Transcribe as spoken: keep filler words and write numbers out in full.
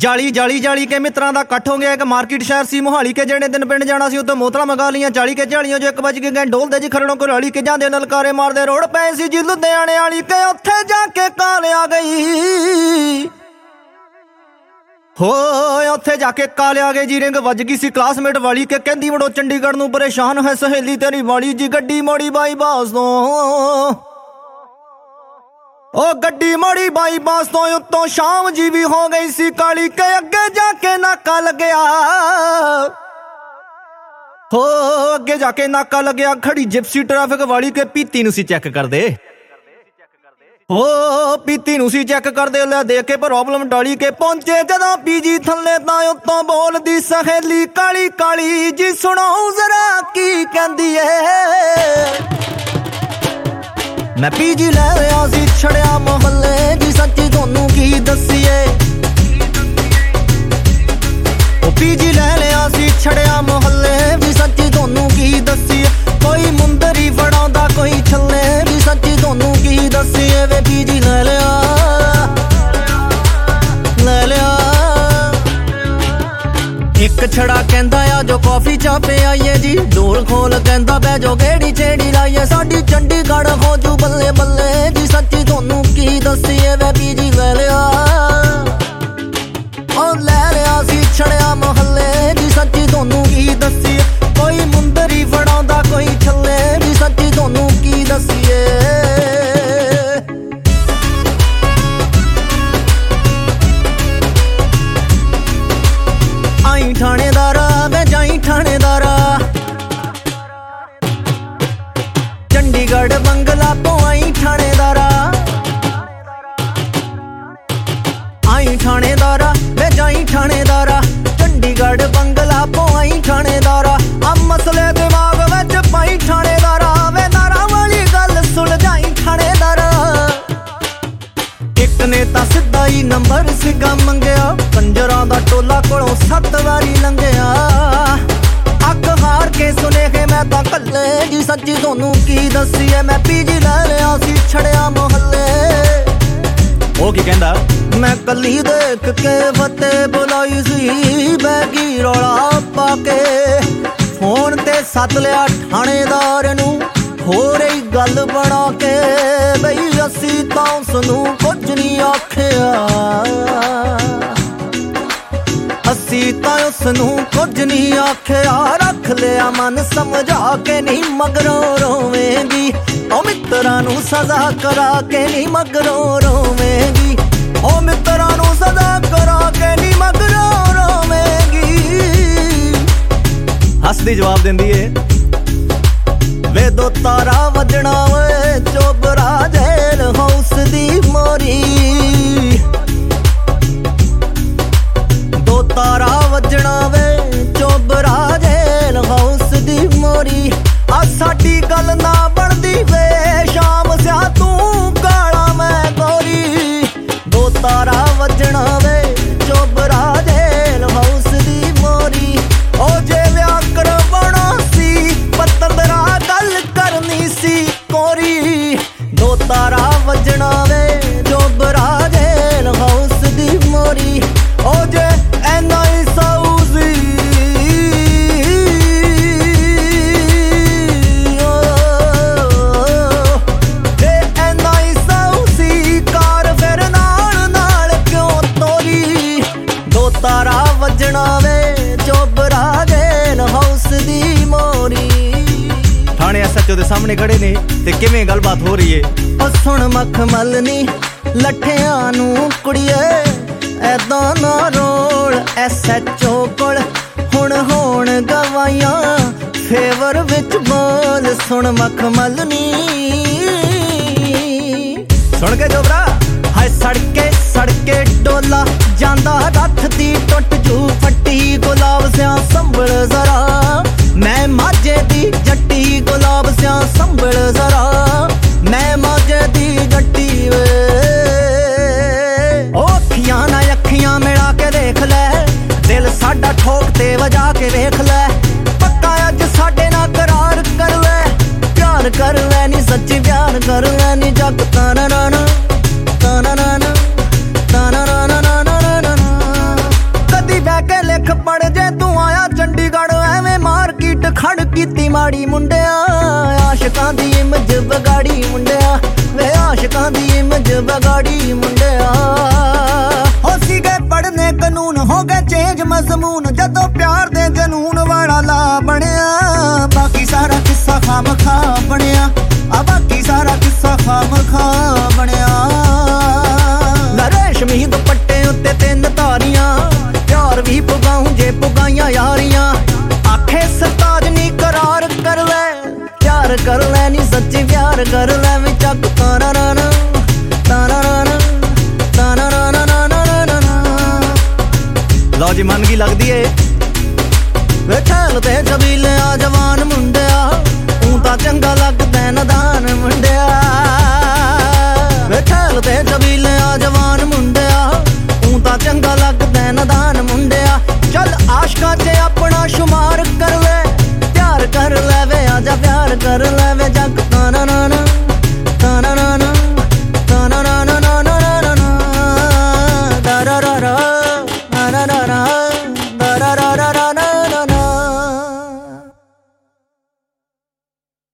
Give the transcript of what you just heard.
ਜਾਲੀ ਜਾਲੀ ਜਾਲੀ ਕੇ ਮਿੱਤਰਾਂ ਦਾ ਇਕੱਠ ਹੋ ਗਿਆ। ਇੱਕ ਮਾਰਕੀਟ ਸ਼ਹਿਰ ਸੀ ਮੋਹਾਲੀ ਕੇ, ਜਿਹੜੇ ਦਿਨ ਪਿੰਡ ਜਾਣਾ ਸੀ ਉੱਥੇ ਮੋਤਲਾ ਮੰਗਾ ਲੀਆਂ। ਚਾਲੀ ਕੇ ਝਾਲੀਆਂ ਜੋ ਇੱਕ ਵੱਜ ਕੇ ਗਏ ਢੋਲਦੇ ਜੀ ਖਰੜੋਂ ਘਰਾਲੀ ਕੇ, ਜਾਂਦੇ ਲਲਕਾਰੇ ਮਾਰਦੇ ਰੋਡ ਪਏ ਸੀ ਜੀ ਲੁਧਿਆਣੇ ਵਾਲੀ ਕੇ। ਉੱਥੇ ਜਾ ਕੇ ਕਾਲ ਆ ਗਈ ਹੋ, ਉੱਥੇ ਜਾ ਕੇ ਕਾਲ ਆ ਗਈ ਜੀ। ਰਿੰਗ ਵੱਜ ਗਈ ਸੀ ਕਲਾਸਮੇਟ ਵਾਲੀ ਕੇ, ਕਹਿੰਦੀ ਮੁੜੋ ਚੰਡੀਗੜ੍ਹ ਨੂੰ ਪਰੇਸ਼ਾਨ ਹੈ ਸਹੇਲੀ ਤੇਰੀ ਵਾਲੀ ਜੀ। ਗੱਡੀ ਮੋੜੀ ਬਾਈਪਾਸ ਤੋਂ, ਉਹ ਗੱਡੀ ਮੋੜੀ ਬਾਈਪਾਸ ਤੋਂ ਉੱਤੋਂ ਸ਼ਾਮ ਜੀ ਵੀ ਹੋ ਗਈ ਸੀ ਕਾਲੀ ਕੇ। ਅੱਗੇ ਜਾ ਕੇ ਨਾਕਾ ਲੱਗਿਆ ਹੋ, ਅੱਗੇ ਜਾ ਕੇ ਨਾਕਾ ਲੱਗਿਆ। ਖੜੀ ਜਿਪਸੀ ਟ੍ਰੈਫਿਕ ਵਾਲੀ ਕੇ, ਪੀਤੀ ਨੂੰ ਸੀ ਚੈੱਕ ਕਰਦੇ ਹੋ, ਪੀਤੀ ਨੂੰ ਸੀ ਚੈੱਕ ਕਰਦੇ। ਲੈ ਦੇਖ ਕੇ ਪ੍ਰੋਬਲਮ ਟਾਲੀ ਕੇ ਪਹੁੰਚੇ ਜਦੋਂ ਪੀਜੀ ਥੱਲੇ ਤਾਂ ਉੱਤੋਂ ਬੋਲਦੀ ਸਹੇਲੀ ਕਾਲੀ ਕਾਲੀ ਜੀ, ਸੁਣੋ ਜ਼ਰਾ ਕੀ ਕਹਿੰਦੀ ਏ। ਮੈਂ ਪੀਜੀ ਲੈ ਰਿਹਾ ਸੀ ਛੜਿਆ ਮੁਹੱਲੇ ਦੀ, ਸੱਚੀ ਤੁਹਾਨੂੰ ਕੀ ਦੱਸੀਏ। ਉਹ ਪੀਜੀ ਲੈ ਲਿਆ ਸੀ ਛੜਿਆ ਮੁਹੱਲੇ ਵੀ, ਸੱਚੀ ਤੁਹਾਨੂੰ ਕੀ ਦੱਸੀਏ। ਕੋਈ ਮੁੰਦਰੀ ਫੜਾਉਂਦਾ ਕੋਈ ਛੱਲੇ ਵੀ, ਸੱਚੀ ਤੁਹਾਨੂੰ ਕੀ ਦੱਸੀਏ। ਵੇ ਪੀਜੀ ਲੈ ਲਿਆ ਲੈ ਲਿਆ। ਇੱਕ ਛੜਾ ਕਹਿੰਦਾ ਆ ਜੋ ਕਾਫੀ ਚਾਪੇ ਆਈਏ ਜੀ, ਡੋਲ ਖੋਲ ਕਹਿੰਦਾ ਬਹਿ ਜੋ ਗੇੜੀ ਚੇੜੀ ਲਾਈਏ। ਸਾਡੀ ਚੰਡੀਗੜ੍ਹ ਹੋ ਜੂ ਬੱਲੇ ਬੱਲੇ ਜੀ, ਸੱਚੀ ਤੁਹਾਨੂੰ ਕੀ ਦੱਸੀਏ। ਵੇ ਪੀਜੀ ਲੈ ਲਿਆ ਉਹ ਲੈ ਲਿਆ ਸੀ ਛੜਿਆ ਮੁਹੱਲੇ ਜੀ, ਸੱਚੀ ਤੁਹਾਨੂੰ ਕੀ ਦੱਸੀਏ। ਕੋਈ ਮੁੰਦਰੀ ਫੜਾਉਂਦਾ ਕੋਈ ਛੱਲੇ ਜੀ, ਸੱਚੀ ਤੁਹਾਨੂੰ ਕੀ ਦੱਸੀਏ। ਆਈ ਥਾਣੇਦਾਰਾ ਵੇ ਜਾਈ ਥਾਣੇਦਾਰਾ, ਚੰਡੀਗੜ੍ਹ ਬੰਗਲਾ ਤੋਂ ਆਈ ਥਾਣੇਦਾਰਾ। ਆਈ ਥਾਣੇਦਾਰਾ ਵੇ ਜਾਈ ਥਾਣੇਦਾਰਾ, ਚੰਡੀਗੜ੍ਹ ਬੰਗਲਾ ਤੋਂ ਆਈ ਥਾਣੇਦਾਰਾ। ਆ ਮਸਲੇ ਦਿਮਾਗ ਵਿੱਚ ਪਾਈ ਥਾਣੇਦਾਰਾ, ਵੇ ਨਾਰਾ ਵਾਲੀ ਗੱਲ ਸੁਲਝਾਈ ਥਾਣੇਦਾਰਾ। ਇੱਕ ਨੇ ਤਾਂ ਸਿੱਧਾ ਹੀ ਨੰਬਰ ਸਿੱਗਾ ਮੰਗਿਆ, ਕੰਜਰਾਂ ਦਾ ਟੋਲਾ ਕੋਲੋਂ ਸੱਤ ਵਾਰੀ ਲੰਘਿਆ। ਅੱਖ ਹਾਰ ਕੇ ਸੁਨੇਹੇ ਮੈਂ ਤਾਂ ਕੱਲੇ ਜੀ, ਸੱਚੀ ਤੁਹਾਨੂੰ ਕੀ ਦੱਸੀਏ। ਮੈਂ ਪੀਜੀ ਲੈ ਲਿਆ ਸੀ ਛੜਿਆ ਮੁਹੱਲੇ। ਉਹ ਕੀ ਕਹਿੰਦਾ, ਮੈਂ ਕੱਲੀ ਦੇਖ ਕੇ ਫਤਿਹ ਬੁਲਾਈ ਸੀ, ਬੈਗੀ ਰੌਲਾ ਪਾ ਕੇ ਫੋਨ ਤੇ ਸੱਦ ਲਿਆ ਥਾਣੇਦਾਰ ਨੂੰ। ਹੋਰ ਹੀ ਗੱਲ ਬਣਾ ਕੇ ਬਈ ਅਸੀਂ ਤਾਂ ਉਸਨੂੰ ਕੁਝ ਨਹੀਂ ਆਖਿਆ, ਅਸੀਂ ਤਾਂ ਉਸਨੂੰ ਕੁਝ ਨਹੀਂ ਆਖਿਆ। ਰੱਖ ਲਿਆ ਮਨ ਸਮਝਾ ਕੇ ਨਹੀਂ ਮਗਰੋਂ ਰੋਵੇਂਗੀ, ਉਹ ਮਿੱਤਰਾਂ ਨੂੰ ਸਜ਼ਾ ਕਰਾ ਕੇ ਨਹੀਂ ਮਗਰੋਂ ਰੋਵੇਂਗੀ। ਉਹ ਮਿੱਤਰਾਂ ਨੂੰ ਸਜ਼ਾ ਕਰਾ ਕੇ ਨਹੀਂ ਮਗਰੋਂ ਰੋਵੇਂਗੀ। ਹੱਸਦੀ ਜਵਾਬ ਦਿੰਦੀ ਏ, ਵੇ ਦੋ ਤਾਰਾ ਵੱਜਣਾ ਵੇ ਚੋਬਰਾ ਜੇਲ ਹਾਊਸ ਦੀ ਮੋਰੀ। ਦੋ ਤਾਰਾ ਵੱਜਣਾ ਵੇ ਚੋਬਰਾ ਜੇਲ ਹਾਊਸ ਦੀ ਮੋਰੀ। ਆ ਸਾਡੀ ਗੱਲ ਨਾ ਬਣਦੀ ਵੇ ਸ਼ਾਮ ਸਿਆ ਤੂੰ ਕਾਲਾ ਮੈਂ ਗੋਰੀ। ਦੋ ਤਾਰਾ ਵੱਜਣਾ ਵੇ ਚੋਬਰਾ ਜੇਲ ਹਾਊਸ ਦੀ ਮੋਰੀ। ਉਹ ਜੇ ਵਿਆਹ ਕਰਵਾਉਣਾ ਸੀ ਪਤੰਦਰਾ ਗੱਲ ਕਰਨੀ ਸੀ ਕੋਰੀ। ਦੋ ਤਾਰਾ ਵੱਜਣਾ ਵੇ ਚੋਬਰਾ ਜੇਲ ਹਾਊਸ ਦੀ ਮੋਰੀ। ਉਹ ਜੇ ਐਨਾ ਹੀ ਸੌਜ਼ੀ ਜੇ ਐਨਾ ਹੀ ਸੌਜ਼ੀ ਕਾਰ ਫਿਰ ਨਾਲ ਨਾਲ ਕਿਉਂ ਤੋਰੀ। ਦੋ ਤਾਰਾ ਵੱਜਣਾ ਵੇ ਚੋਬਰਾ ਜੇਲ ਹਾਊਸ ਦੀ ਮੋਰੀ। ਥਾਣੇ ਐਸ ਐਚ ਓ ਦੇ ਸਾਹਮਣੇ ਖੜੇ ਨੇ ਤੇ ਕਿਵੇਂ ਗੱਲਬਾਤ ਹੋ ਰਹੀ ਏ। ਉਹ ਸੁਣ ਮਖਮਲ ਨੀ ਲੱਠਿਆਂ ਨੂੰ ਕੁੜੀਏ, ਐਦਾਂ ਨਾ ਰੋਲ ਐਸ ਐਚ ਓ ਕੋਲ। ਹੁਣ ਹੋਣ ਗਵਾਈਆਂ ਫੇਵਰ ਵਿੱਚ ਬੋਲ, ਸੁਣ ਮਖਮਲ ਨੀ ਸੁਣ ਕੇ ਜੋਬਰਾ। ਹਾਏ ਸੜਕੇ ਸੜਕੇ ਡੋਲਾ ਜਾਂਦਾ ਰੱਥ ਦੀ ਟੁੱਟ ਜੂ ਫੱਟੀ। ਗੁਲਾਬ ਸਿਆ ਸੰਭਲ ਜ਼ਰਾ, ਮੈਂ ਮਾਝੇ ਦੀ ਜੱਟੀ। ਗੁਲਾਬ ਸਿਆ ਸੰਭਲ ਜ਼ਰਾ, ਮੈਂ ਮਾਝੇ ਦੀ ਜੱਟੀ ਵੇ। ਉਹ ਅੱਖੀਆਂ ਨਾ ਅੱਖੀਆਂ ਮਿਲਾ ਕੇ ਦੇਖ ਲੈ, ਦਿਲ ਸਾਡਾ ਠੋਕ ਤੇ ਵਜਾ ਕੇ ਵੇਖ ਲੈ। ਪੱਕਾ ਅੱਜ ਸਾਡੇ ਨਾਲ ਕਰਾਰ ਕਰ ਲੈ, ਪਿਆਰ ਕਰ ਲੈ ਨੀ ਸੱਚੀ ਪਿਆਰ ਕਰ ਲੈ ਨੀ। ਜੱਗ ਤਾਨਾ ਨਾ ਨਾ ਤਾਨਾ ਨਾ ਨਾ ਤਾਨਾ ਨਾ ਨਾ ਨਾ ਨਾ ਨਾ। ਕੀਤੀ ਮਾੜੀ ਮੁੰਡਿਆ ਆਸ਼ਿਕਾਂ ਦੀ ਇਮਜ ਵਿਗਾੜੀ ਮੁੰਡਿਆ ਵੇ ਆਸ਼ਿਕਾਂ ਦੀ ਇਮਜ ਵਿਗਾੜੀ ਮੁੰਡਿਆ ਹੋ ਸੀਗੇ ਪੜ੍ਹਨੇ ਕਾਨੂੰਨ ਹੋ ਗਏ ਚੇਂਜ ਮਜ਼ਮੂਨ ਜਦੋਂ ਪਿਆਰ ਦੇ ਜਨੂਨ ਵਾਲਾ ਲਾ ਬਣਿਆ ਬਾਕੀ ਸਾਰਾ ਕਿੱਸਾ ਖਾਮਖਾ ਬਣਿਆ ਆ ਬਾਕੀ ਸਾਰਾ ਕਿੱਸਾ ਖਾਮਖਾ ਬਣਿਆ ਰੇਸ਼ਮੀ ਦੁਪੱਟੇ ਉੱਤੇ ਤਿੰਨ ਤਾਰੀਆਂ ਪਿਆਰ ਵੀ ਪੁਗਾਉਂ ਜੇ ਪੁਗਾਈਆਂ ਯਾਰੀਆਂ ਆਖੇ ਸਰਤਾਜ ਨੀ ਕਰਾਰ ਕਰ ਲੈ ਪਿਆਰ ਕਰ ਲੈ ਨੀ ਸੱਚੀ ਪਿਆਰ ਕਰ ਲੈ ਵੀ ਚੱਕ ਤਾਰਾ ਰਾ ਨਾ ਤਾਰਾ ਰਾ ਨਾ ਤਾਰਾ ਰਾ ਨਾ ਨਾ ਨਾ ਨਾ ਨਾ ਲਓ ਜੀ ਮੰਨ ਗਈ ਲੱਗਦੀ ਏ ਵੇ ਠਹਿਲ ਤੇ ਛਬੀਲੇ ਆ ਜਵਾਨ ਮੁੰਡਿਆ ਤੂੰ ਤਾਂ ਚੰਗਾ ਲੱਗਦਾ ਨਦਾਨ ਮੁੰਡਿਆ ਵੇ ਠਹਿਲ ਤੇ ਛਬੀਲੇ ਆ ਜਵਾਨ ਮੁੰਡਿਆ ਤੂੰ ਤਾਂ ਚੰਗਾ